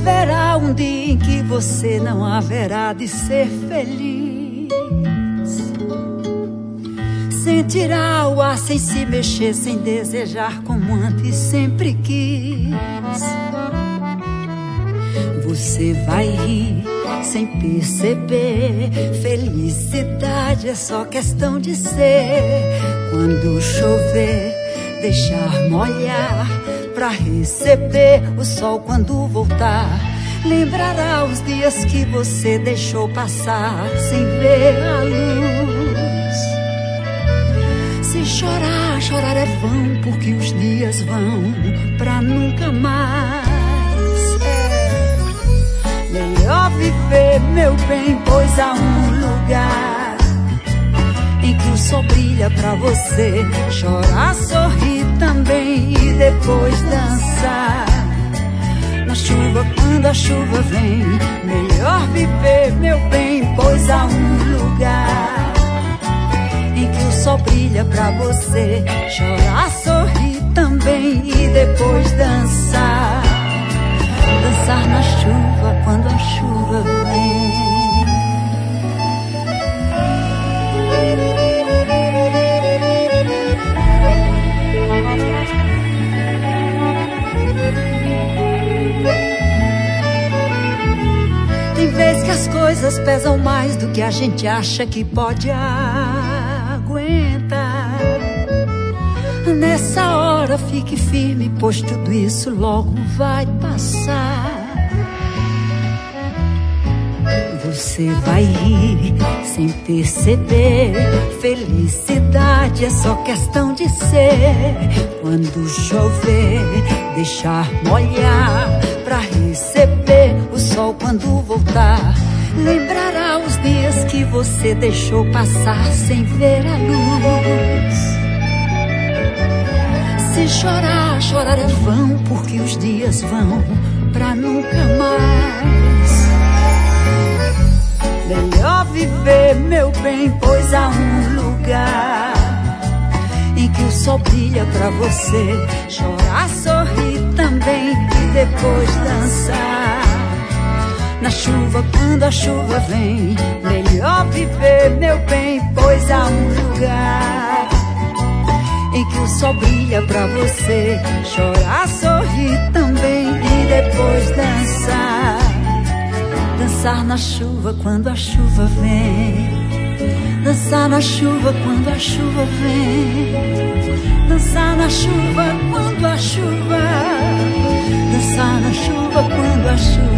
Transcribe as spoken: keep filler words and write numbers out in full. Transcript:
haverá um dia em que você não haverá de ser feliz. Sentirá o ar sem se mexer, sem desejar como antes sempre quis. Você vai rir sem perceber, felicidade é só questão de ser. Quando chover, deixar molhar, pra receber o sol quando voltar. Lembrará os dias que você deixou passar sem ver a luz. Se chorar, chorar é vão, porque os dias vão pra nunca mais. Melhor viver, meu bem, pois há um lugar em que o sol brilha pra você chorar, sorrir também e depois dançar. Na chuva, quando a chuva vem, melhor viver, meu bem, pois há um lugar em que o sol brilha pra você chorar, sorrir também e depois dançar. Dançar na chuva, quando a chuva vem. Tem vezes que as coisas pesam mais do que a gente acha que pode aguentar. Nessa hora fique firme, pois tudo isso logo vai passar. Você vai rir sem perceber, felicidade é só questão de ser. Quando chover, deixar molhar, pra receber o sol quando voltar. Lembrará os dias que você deixou passar sem ver a luz. Se chorar, chorar é vão, porque os dias vão pra nunca mais. Melhor viver, meu bem, pois há um lugar em que o sol brilha pra você chorar, sorrir também e depois dançar. Na chuva, quando a chuva vem, melhor viver, meu bem, pois há um lugar em que o sol brilha pra você chorar, sorrir também e depois dançar. Dançar na chuva quando a chuva vem. Dançar na chuva quando a chuva vem. Dançar na chuva quando a chuva. Dançar na chuva quando a chuva